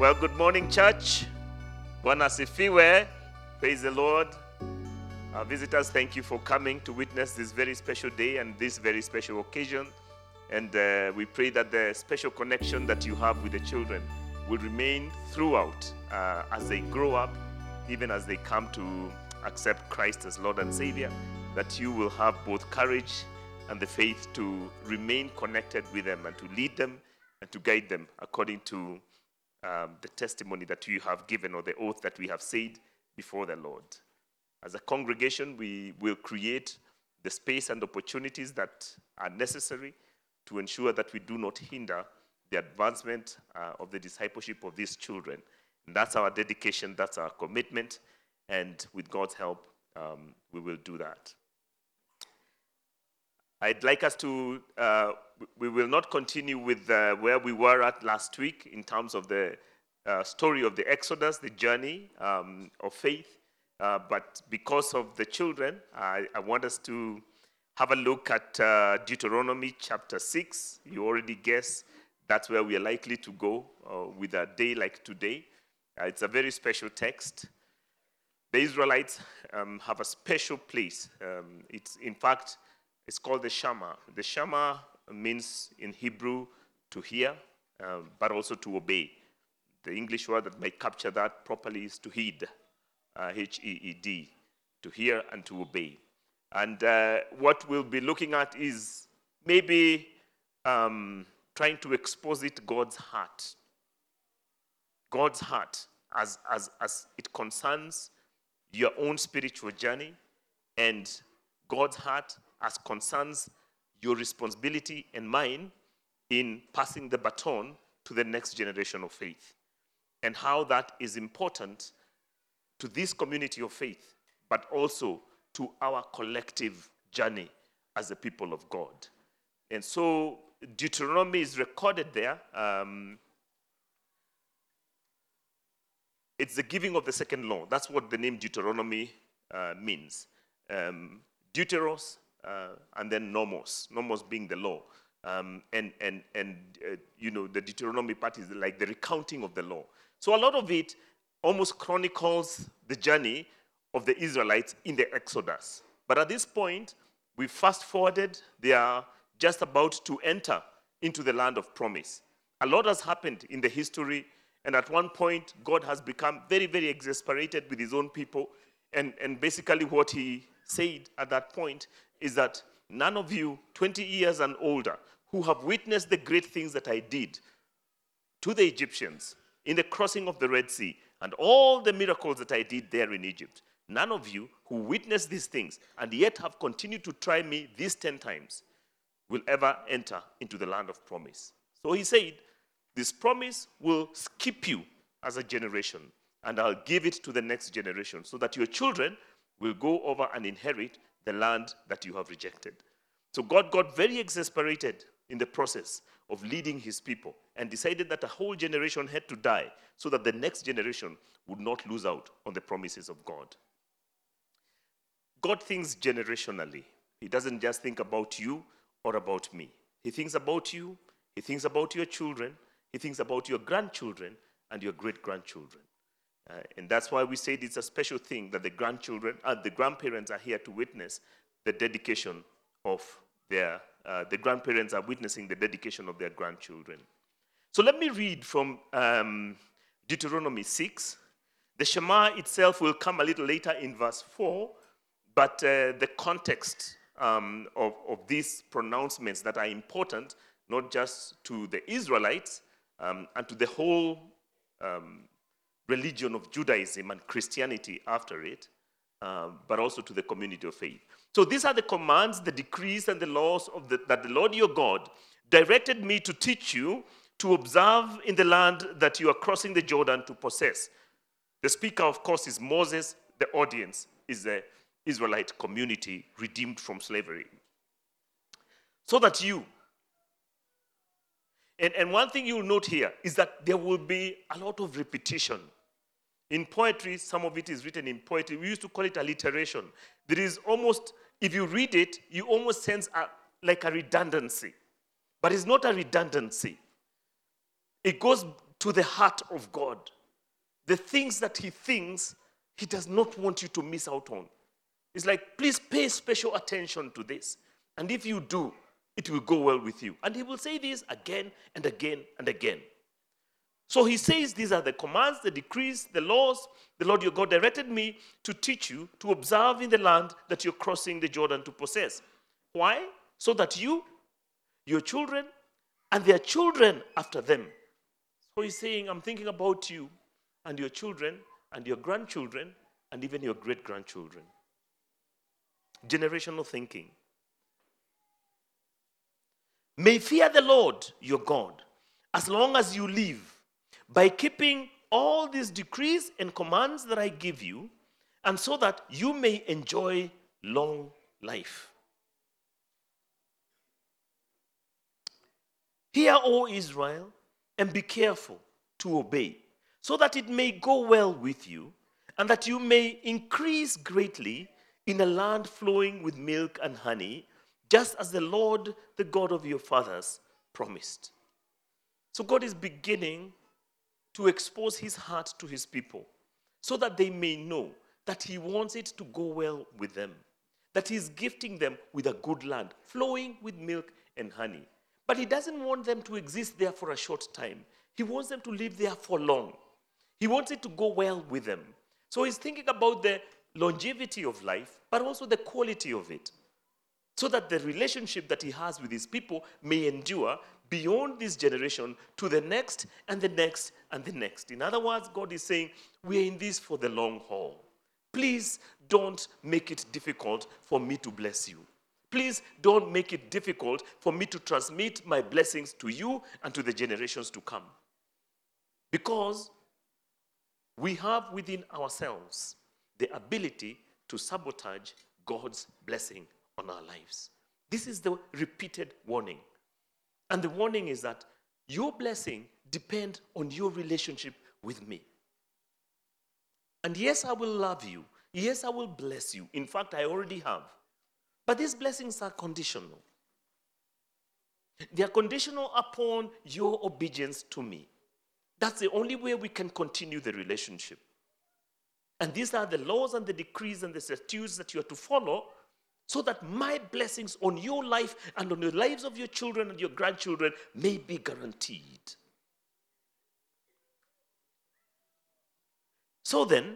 Well, good morning, church. Bwana asifiwe. Praise the Lord. Our visitors, thank you for coming to witness this very special day and this very special occasion. And we pray that the special connection that you have with the children will remain throughout as they grow up, even as they come to accept Christ as Lord and Savior, that you will have both courage and the faith to remain connected with them and to lead them and to guide them according to the testimony that you have given or the oath that we have said before the Lord. As a congregation, we will create the space and opportunities that are necessary to ensure that we do not hinder the advancement of the discipleship of these children. And that's our dedication, that's our commitment, and with God's help, we will do that. I'd like us to, we will not continue with where we were at last week in terms of the story of the Exodus, the journey of faith. But because of the children, I want us to have a look at Deuteronomy chapter 6. You already guess that's where we are likely to go with a day like today. It's a very special text. The Israelites have a special place. It's called the Shama. The Shama means in Hebrew to hear, but also to obey. The English word that might capture that properly is to heed, H-E-E-D, to hear and to obey. And what we'll be looking at is maybe trying to exposit God's heart. God's heart as it concerns your own spiritual journey, and God's heart as concerns your responsibility and mine in passing the baton to the next generation of faith, and how that is important to this community of faith, but also to our collective journey as a people of God. And so Deuteronomy is recorded there. It's the giving of the second law. That's what the name Deuteronomy means. Deuteros, and then nomos. Nomos being the law. The Deuteronomy part is like the recounting of the law. So a lot of it almost chronicles the journey of the Israelites in the Exodus. But at this point, we fast forwarded. They are just about to enter into the land of promise. A lot has happened in the history, and at one point, God has become very, very exasperated with his own people. And basically what he said at that point is that none of you, 20 years and older, who have witnessed the great things that I did to the Egyptians in the crossing of the Red Sea and all the miracles that I did there in Egypt, none of you who witnessed these things and yet have continued to try me these 10 times will ever enter into the land of promise. So he said, this promise will skip you as a generation, and I'll give it to the next generation so that your children will go over and inherit the land that you have rejected. So God got very exasperated in the process of leading his people and decided that a whole generation had to die so that the next generation would not lose out on the promises of God. God thinks generationally. He doesn't just think about you or about me. He thinks about you, he thinks about your children, he thinks about your grandchildren and your great-grandchildren. And that's why we said it's a special thing that the grandchildren and the grandparents are here to witness the dedication of the grandparents are witnessing the dedication of their grandchildren. So let me read from Deuteronomy 6. The Shema itself will come a little later in verse 4, but the context of these pronouncements that are important, not just to the Israelites and to the whole religion of Judaism and Christianity after it, but also to the community of faith. So these are the commands, the decrees, and the laws that the Lord your God directed me to teach you to observe in the land that you are crossing the Jordan to possess. The speaker, of course, is Moses. The audience is the Israelite community redeemed from slavery. So that you, and one thing you will note here is that there will be a lot of repetition. In poetry, some of it is written in poetry. We used to call it alliteration. There is almost, if you read it, you almost sense like a redundancy. But it's not a redundancy. It goes to the heart of God. The things that he thinks he does not want you to miss out on. It's like, please pay special attention to this. And if you do, it will go well with you. And he will say this again and again and again. So he says these are the commands, the decrees, the laws the Lord your God directed me to teach you to observe in the land that you're crossing the Jordan to possess. Why? So that you, your children, and their children after them. So he's saying, I'm thinking about you and your children and your grandchildren and even your great-grandchildren. Generational thinking. May fear the Lord your God as long as you live, by keeping all these decrees and commands that I give you, and so that you may enjoy long life. Hear, O Israel, and be careful to obey, so that it may go well with you, and that you may increase greatly in a land flowing with milk and honey, just as the Lord, the God of your fathers, promised. So God is beginning to expose his heart to his people, so that they may know that he wants it to go well with them, that he's gifting them with a good land, flowing with milk and honey. But he doesn't want them to exist there for a short time. He wants them to live there for long. He wants it to go well with them. So he's thinking about the longevity of life, but also the quality of it, so that the relationship that he has with his people may endure beyond this generation to the next and the next and the next. In other words, God is saying, we're in this for the long haul. Please don't make it difficult for me to bless you. Please don't make it difficult for me to transmit my blessings to you and to the generations to come. Because we have within ourselves the ability to sabotage God's blessing on our lives. This is the repeated warning. And the warning is that your blessing depends on your relationship with me. And yes, I will love you. Yes, I will bless you. In fact, I already have. But these blessings are conditional. They are conditional upon your obedience to me. That's the only way we can continue the relationship. And these are the laws and the decrees and the statutes that you are to follow, so that my blessings on your life and on the lives of your children and your grandchildren may be guaranteed. So then,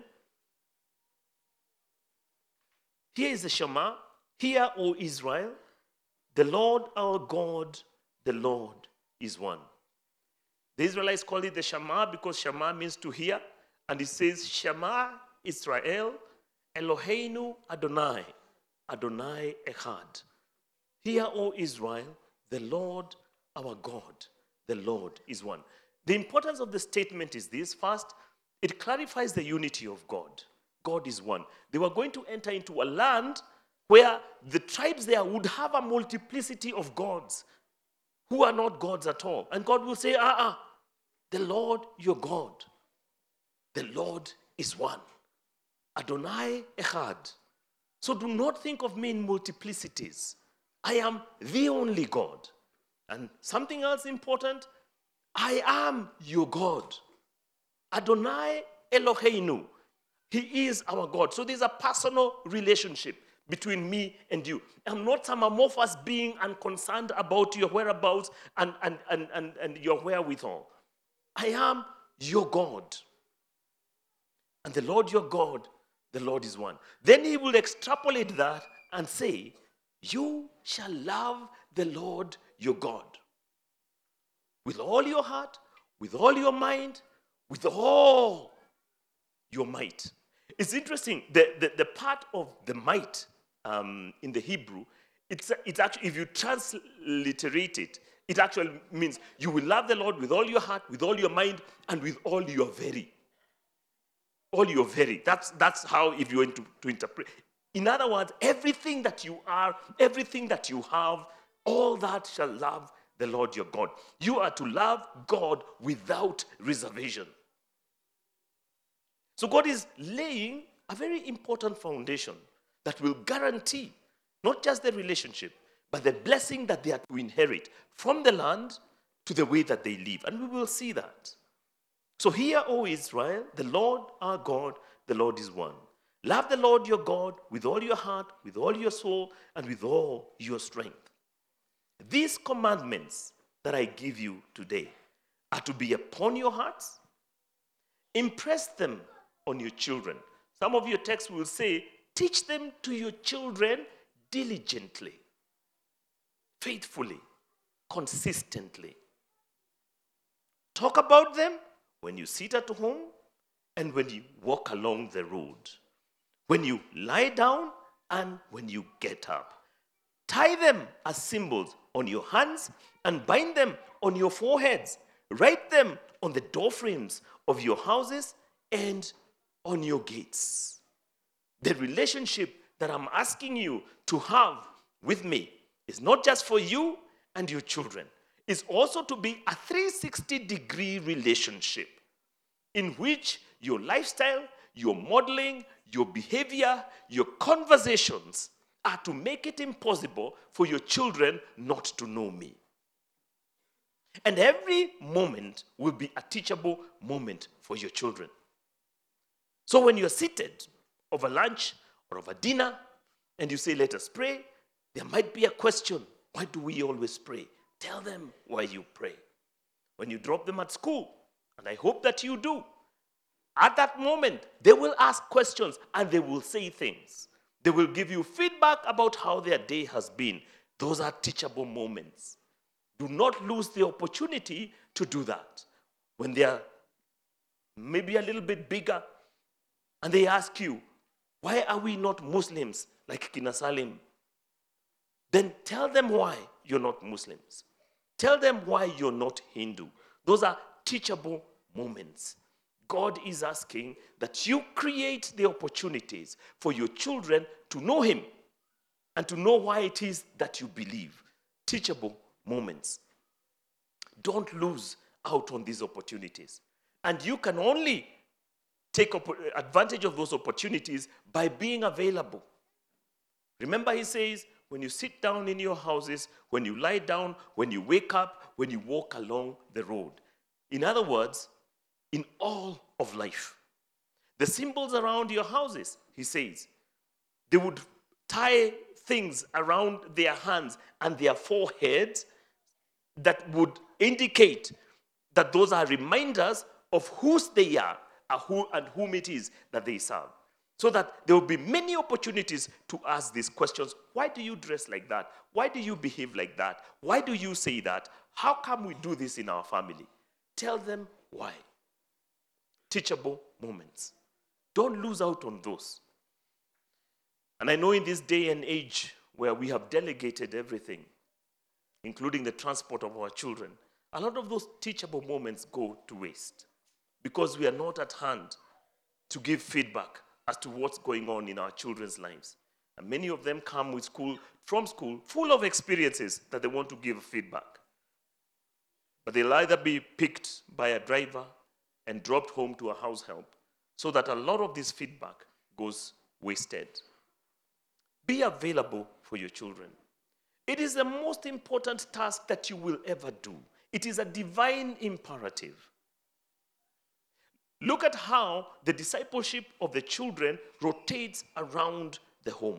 here is the Shema. Hear, O Israel, the Lord our God, the Lord is one. The Israelites call it the Shema because Shema means to hear. And it says, Shema Israel, Eloheinu Adonai. Adonai Echad. Hear, O Israel, the Lord our God, the Lord is one. The importance of the statement is this. First, it clarifies the unity of God. God is one. They were going to enter into a land where the tribes there would have a multiplicity of gods who are not gods at all. And God will say, the Lord your God, the Lord is one. Adonai Echad. So do not think of me in multiplicities. I am the only God. And something else important, I am your God. Adonai Eloheinu. He is our God. So there's a personal relationship between me and you. I'm not some amorphous being and concerned about your whereabouts and your wherewithal. I am your God. And the Lord your God, the Lord is one. Then he will extrapolate that and say, you shall love the Lord your God with all your heart, with all your mind, with all your might. It's interesting, the part of the might in the Hebrew, it's actually, if you transliterate it, it actually means you will love the Lord with all your heart, with all your mind, and with all your very. All your very. That's how, if you want to interpret. In other words, everything that you are, everything that you have, all that shall love the Lord your God. You are to love God without reservation. So God is laying a very important foundation that will guarantee not just the relationship, but the blessing that they are to inherit from the land to the way that they live. And we will see that. So hear, O Israel, the Lord our God, the Lord is one. Love the Lord your God with all your heart, with all your soul, and with all your strength. These commandments that I give you today are to be upon your hearts. Impress them on your children. Some of your texts will say, teach them to your children diligently, faithfully, consistently. Talk about them when you sit at home and when you walk along the road, when you lie down and when you get up. Tie them as symbols on your hands and bind them on your foreheads. Write them on the doorframes of your houses and on your gates. The relationship that I'm asking you to have with me is not just for you and your children. It's also to be a 360-degree relationship in which your lifestyle, your modeling, your behavior, your conversations are to make it impossible for your children not to know me. And every moment will be a teachable moment for your children. So when you're seated over lunch or over dinner and you say, let us pray, there might be a question. Why do we always pray? Tell them why you pray. When you drop them at school, and I hope that you do, at that moment, they will ask questions and they will say things. They will give you feedback about how their day has been. Those are teachable moments. Do not lose the opportunity to do that. When they are maybe a little bit bigger and they ask you, why are we not Muslims like Kina Salim? Then tell them why you're not Muslims. Tell them why you're not Hindu. Those are teachable moments. God is asking that you create the opportunities for your children to know him and to know why it is that you believe. Teachable moments. Don't lose out on these opportunities. And you can only take advantage of those opportunities by being available. Remember, he says, when you sit down in your houses, when you lie down, when you wake up, when you walk along the road. In other words, in all of life. The symbols around your houses, he says, they would tie things around their hands and their foreheads that would indicate that those are reminders of whose they are and whom it is that they serve. So that there will be many opportunities to ask these questions. Why do you dress like that? Why do you behave like that? Why do you say that? How come we do this in our family? Tell them why. Teachable moments. Don't lose out on those. And I know in this day and age where we have delegated everything, including the transport of our children, a lot of those teachable moments go to waste because we are not at hand to give feedback as to what's going on in our children's lives. And many of them come from school full of experiences that they want to give feedback. But they'll either be picked by a driver and dropped home to a house help, so that a lot of this feedback goes wasted. Be available for your children. It is the most important task that you will ever do. It is a divine imperative. Look at how the discipleship of the children rotates around the home.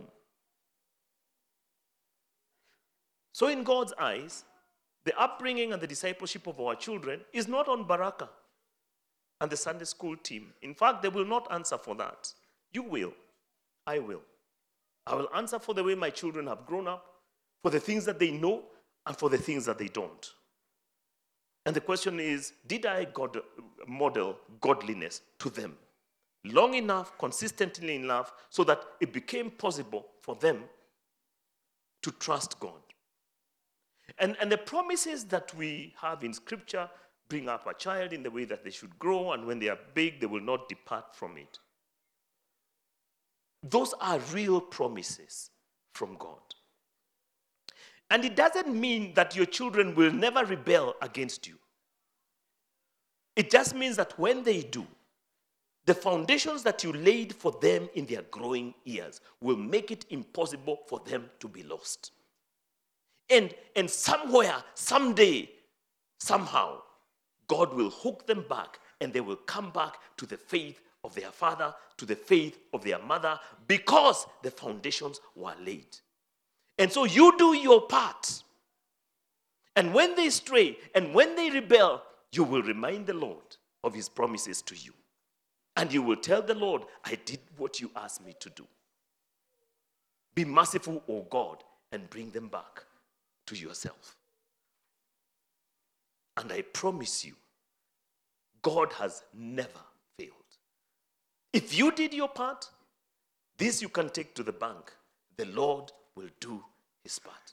So in God's eyes, the upbringing and the discipleship of our children is not on Baraka and the Sunday school team. In fact, they will not answer for that. You will. I will. I will answer for the way my children have grown up, for the things that they know, and for the things that they don't. And the question is, did I model godliness to them long enough, consistently enough, so that it became possible for them to trust God? And the promises that we have in Scripture bring up a child in the way that they should grow, and when they are big, they will not depart from it. Those are real promises from God. And it doesn't mean that your children will never rebel against you. It just means that when they do, the foundations that you laid for them in their growing years will make it impossible for them to be lost. And somewhere, someday, somehow, God will hook them back and they will come back to the faith of their father, to the faith of their mother, because the foundations were laid. And so you do your part. And when they stray and when they rebel, you will remind the Lord of his promises to you. And you will tell the Lord, I did what you asked me to do. Be merciful, O God, and bring them back to yourself. And I promise you, God has never failed. If you did your part, this you can take to the bank. The Lord will do his part.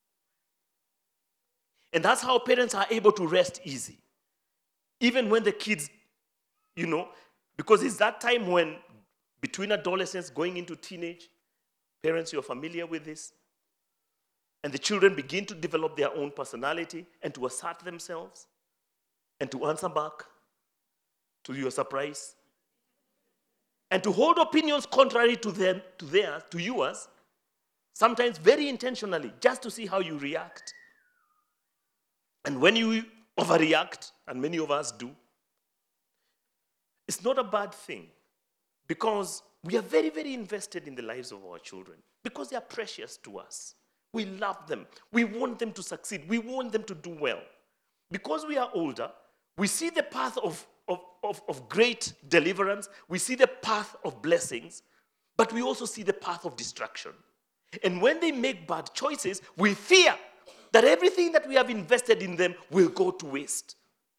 And that's how parents are able to rest easy. Even when the kids, because it's that time when between adolescence going into teenage, parents, you're familiar with this, and the children begin to develop their own personality and to assert themselves and to answer back to your surprise and to hold opinions contrary to them, to yours, sometimes very intentionally, just to see how you react. And when you overreact, and many of us do, it's not a bad thing, because we are very, very invested in the lives of our children, because they are precious to us. We love them. We want them to succeed. We want them to do well. Because we are older, we see the path of great deliverance. We see the path of blessings, but we also see the path of destruction. And when they make bad choices, we fear that everything that we have invested in them will go to waste.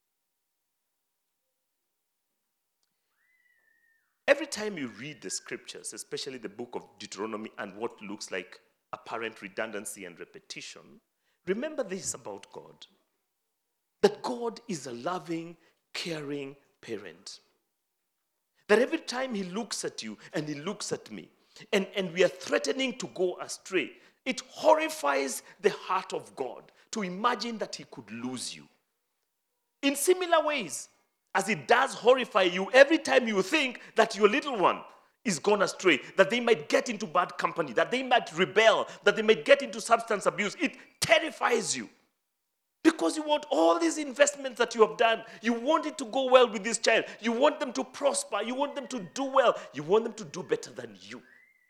Every time you read the scriptures, especially the book of Deuteronomy and what looks like apparent redundancy and repetition, remember this about God, that God is a loving, caring parent. That every time he looks at you and he looks at me, and we are threatening to go astray, it horrifies the heart of God to imagine that he could lose you. In similar ways, as it does horrify you every time you think that your little one is gone astray, that they might get into bad company, that they might rebel, that they might get into substance abuse. It terrifies you because you want all these investments that you have done. You want it to go well with this child. You want them to prosper. You want them to do well. You want them to do better than you.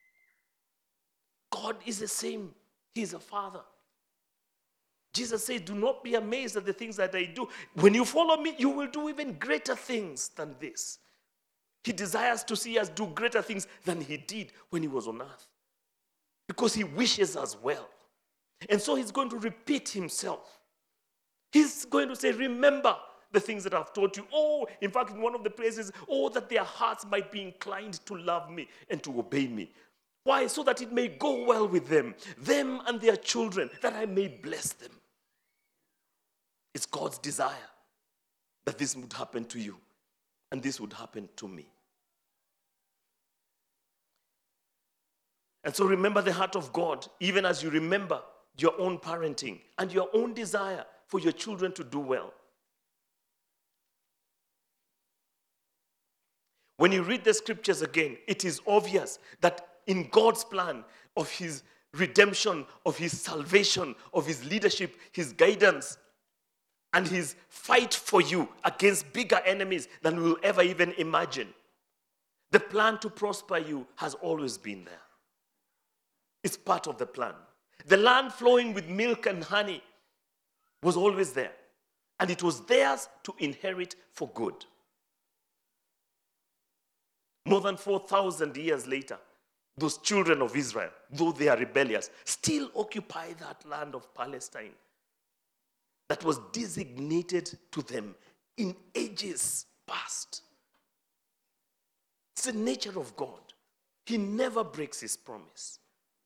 God is the same. He is a father. Jesus said, do not be amazed at the things that I do. When you follow me, you will do even greater things than this. He desires to see us do greater things than he did when he was on earth, because he wishes us well. And so he's going to repeat himself. He's going to say, remember the things that I've taught you. Oh, in fact, in one of the places, that their hearts might be inclined to love me and to obey me. Why? So that it may go well with them and their children, that I may bless them. It's God's desire that this would happen to you and this would happen to me. And so remember the heart of God, even as you remember your own parenting and your own desire for your children to do well. When you read the scriptures again, it is obvious that in God's plan of his redemption, of his salvation, of his leadership, his guidance, and his fight for you against bigger enemies than we will ever even imagine, the plan to prosper you has always been there. It's part of the plan. The land flowing with milk and honey was always there, and it was theirs to inherit for good. More than 4,000 years later, those children of Israel, though they are rebellious, still occupy that land of Palestine that was designated to them in ages past. It's the nature of God. He never breaks his promise.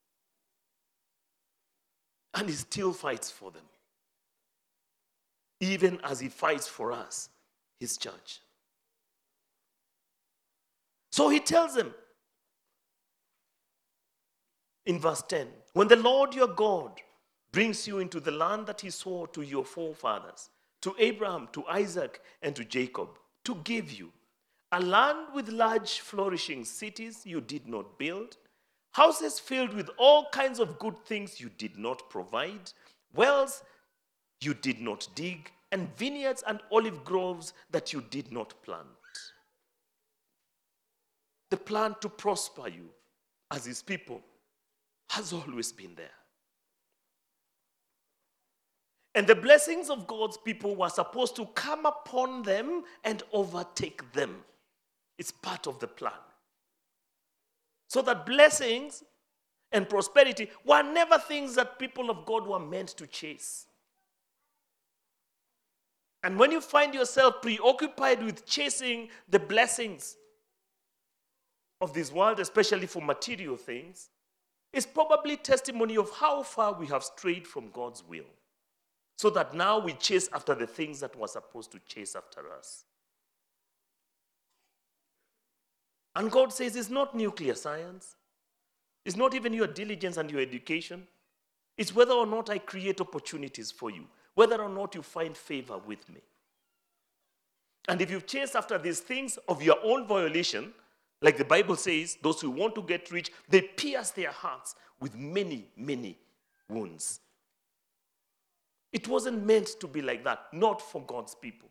And he still fights for them, even as he fights for us, his church. So he tells them in verse 10, when the Lord your God brings you into the land that he swore to your forefathers, to Abraham, to Isaac, and to Jacob, to give you a land with large flourishing cities you did not build, houses filled with all kinds of good things you did not provide, wells you did not dig, and vineyards and olive groves that you did not plant. The plan to prosper you as his people has always been there. And the blessings of God's people were supposed to come upon them and overtake them. It's part of the plan. So that blessings and prosperity were never things that people of God were meant to chase. And when you find yourself preoccupied with chasing the blessings of this world, especially for material things, it's probably testimony of how far we have strayed from God's will. So that now we chase after the things that were supposed to chase after us. And God says it's not nuclear science. It's not even your diligence and your education. It's whether or not I create opportunities for you. Whether or not you find favor with me. And if you chase after these things of your own violation, like the Bible says, those who want to get rich, they pierce their hearts with many, many wounds. It wasn't meant to be like that, not for God's people.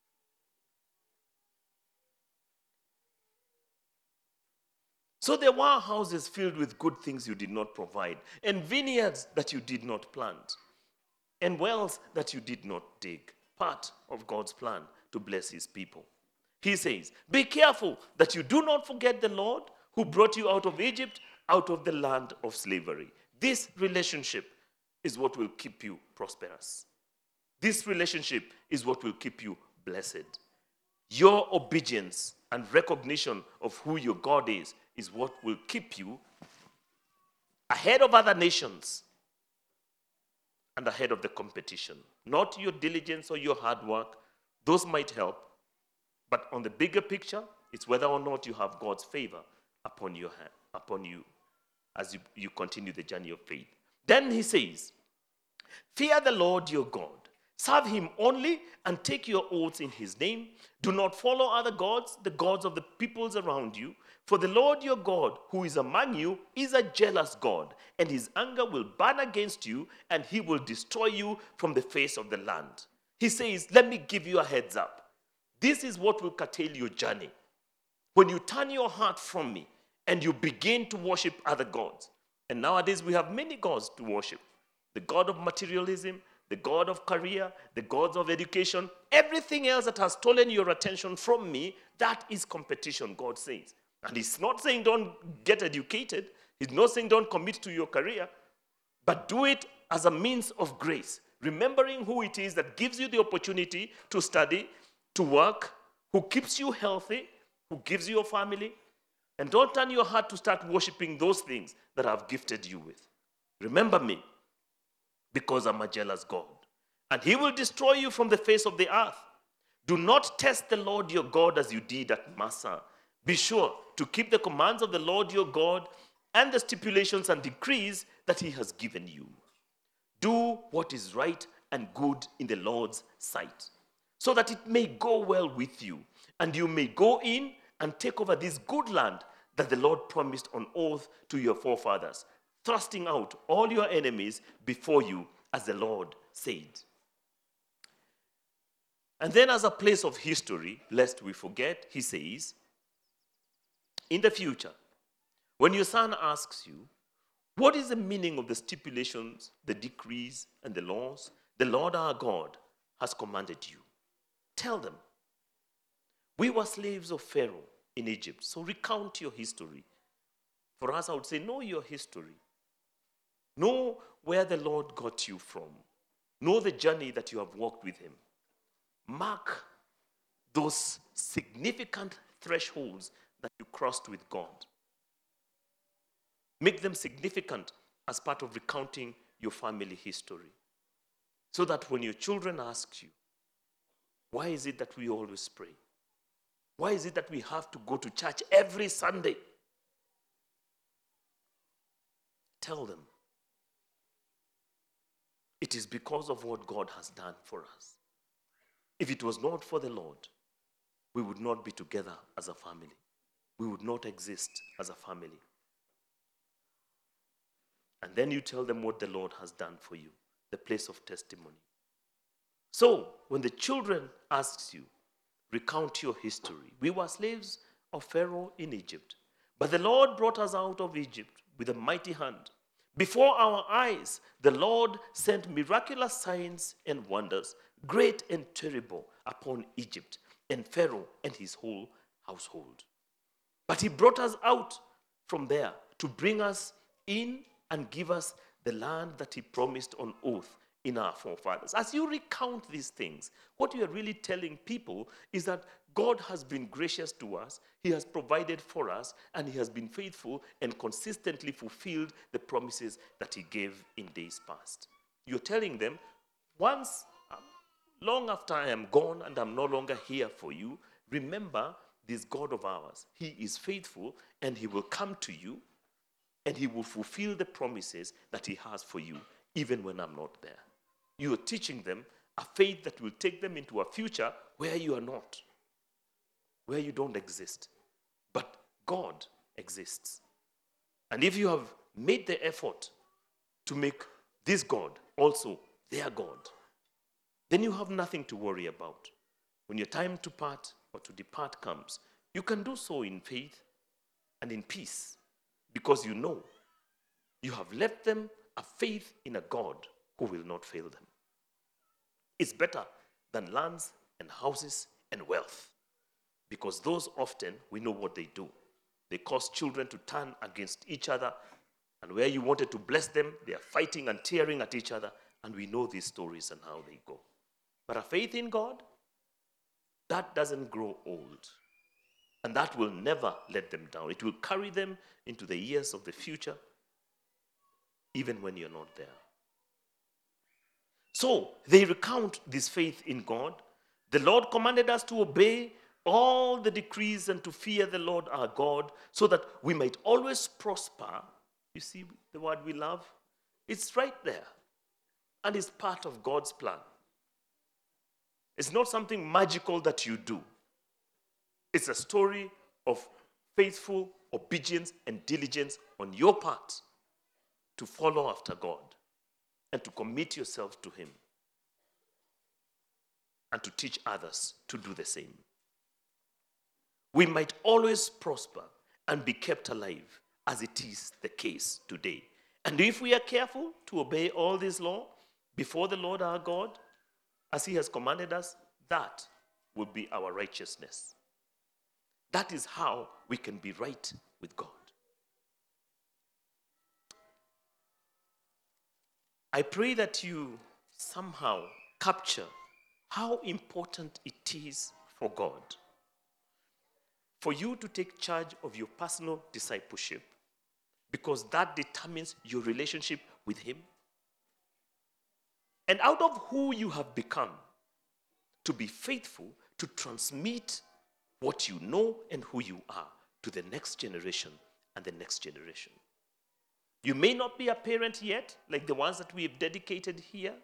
So there were houses filled with good things you did not provide, and vineyards that you did not plant, and wells that you did not dig. Part of God's plan to bless his people. He says, be careful that you do not forget the Lord who brought you out of Egypt, out of the land of slavery. This relationship is what will keep you prosperous. This relationship is what will keep you blessed. Your obedience and recognition of who your God is what will keep you ahead of other nations and ahead of the competition. Not your diligence or your hard work. Those might help. But on the bigger picture, it's whether or not you have God's favor upon you as you continue the journey of faith. Then he says, fear the Lord your God. Serve him only and take your oaths in his name. Do not follow other gods, the gods of the peoples around you. For the Lord your God, who is among you, is a jealous God, and his anger will burn against you, and he will destroy you from the face of the land. He says, let me give you a heads up. This is what will curtail your journey. When you turn your heart from me and you begin to worship other gods. And nowadays we have many gods to worship. The God of materialism, the God of career, the gods of education, everything else that has stolen your attention from me, that is competition, God says. And he's not saying don't get educated. He's not saying don't commit to your career. But do it as a means of grace. Remembering who it is that gives you the opportunity to study, to work, who keeps you healthy, who gives you a family. And don't turn your heart to start worshiping those things that I've gifted you with. Remember me, because I'm a jealous God. And he will destroy you from the face of the earth. Do not test the Lord your God as you did at Massah. Be sure to keep the commands of the Lord your God and the stipulations and decrees that he has given you. Do what is right and good in the Lord's sight, so that it may go well with you, and you may go in and take over this good land that the Lord promised on oath to your forefathers, thrusting out all your enemies before you, as the Lord said. And then as a place of history, lest we forget, he says, in the future, when your son asks you, what is the meaning of the stipulations, the decrees, and the laws the Lord our God has commanded you? Tell them, we were slaves of Pharaoh in Egypt, so recount your history. For us, I would say, know your history. Know where the Lord got you from. Know the journey that you have walked with him. Mark those significant thresholds that you crossed with God. Make them significant as part of recounting your family history. So that when your children ask you, why is it that we always pray? Why is it that we have to go to church every Sunday? Tell them, it is because of what God has done for us. If it was not for the Lord, we would not be together as a family. We would not exist as a family. And then you tell them what the Lord has done for you, the place of testimony. So, when the children asks you, recount your history. We were slaves of Pharaoh in Egypt, but the Lord brought us out of Egypt with a mighty hand. Before our eyes, the Lord sent miraculous signs and wonders, great and terrible, upon Egypt and Pharaoh and his whole household. But he brought us out from there to bring us in and give us the land that he promised on oath in our forefathers. As you recount these things, what you are really telling people is that God has been gracious to us, he has provided for us, and he has been faithful and consistently fulfilled the promises that he gave in days past. You're telling them, once, long after I am gone and I'm no longer here for you, remember this God of ours. He is faithful and he will come to you and he will fulfill the promises that he has for you, even when I'm not there. You are teaching them a faith that will take them into a future where you are not, where you don't exist. But God exists. And if you have made the effort to make this God also their God, then you have nothing to worry about. When your time to part or to depart comes, you can do so in faith and in peace, because you know you have left them a faith in a God who will not fail them. It's better than lands and houses and wealth, because those often, we know what they do. They cause children to turn against each other, and where you wanted to bless them, they are fighting and tearing at each other, and we know these stories and how they go. But a faith in God, that doesn't grow old. And that will never let them down. It will carry them into the years of the future, even when you're not there. So they recount this faith in God. The Lord commanded us to obey all the decrees and to fear the Lord our God, so that we might always prosper. You see the word we love? It's right there. And it's part of God's plan. It's not something magical that you do. It's a story of faithful obedience and diligence on your part to follow after God and to commit yourself to him and to teach others to do the same. We might always prosper and be kept alive, as it is the case today. And if we are careful to obey all this law before the Lord our God, as he has commanded us, that will be our righteousness. That is how we can be right with God. I pray that you somehow capture how important it is for God, for you to take charge of your personal discipleship, because that determines your relationship with him. And out of who you have become, to be faithful to transmit what you know and who you are to the next generation and the next generation. You may not be a parent yet, like the ones that we have dedicated here,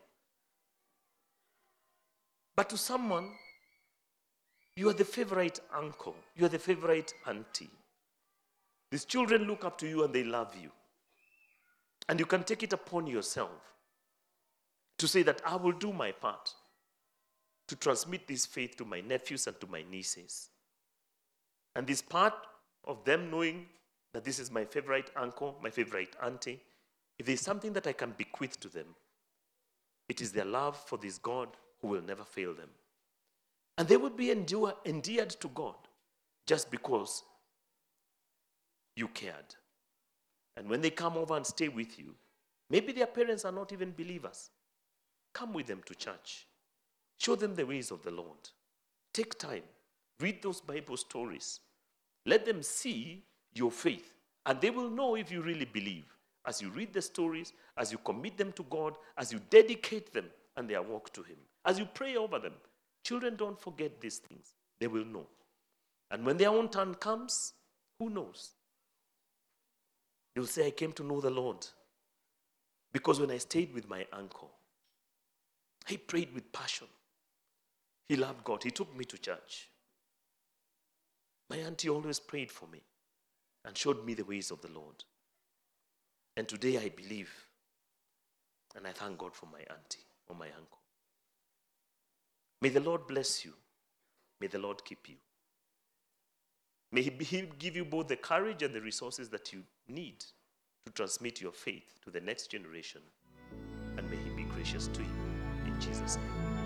but to someone, you are the favorite uncle, you are the favorite auntie. These children look up to you and they love you. And you can take it upon yourself to say that I will do my part to transmit this faith to my nephews and to my nieces. And this part of them knowing that this is my favorite uncle, my favorite auntie, if there's something that I can bequeath to them, it is their love for this God who will never fail them. And they would be endeared to God just because you cared. And when they come over and stay with you, maybe their parents are not even believers. Come with them to church. Show them the ways of the Lord. Take time. Read those Bible stories. Let them see your faith. And they will know if you really believe. As you read the stories, as you commit them to God, as you dedicate them and their walk to him, as you pray over them. Children don't forget these things. They will know. And when their own turn comes, who knows? They'll say, I came to know the Lord because when I stayed with my uncle, he prayed with passion. He loved God. He took me to church. My auntie always prayed for me and showed me the ways of the Lord. And today I believe, and I thank God for my auntie or my uncle. May the Lord bless you. May the Lord keep you. May He give you both the courage and the resources that you need to transmit your faith to the next generation. And may He be gracious to you. In Jesus' name.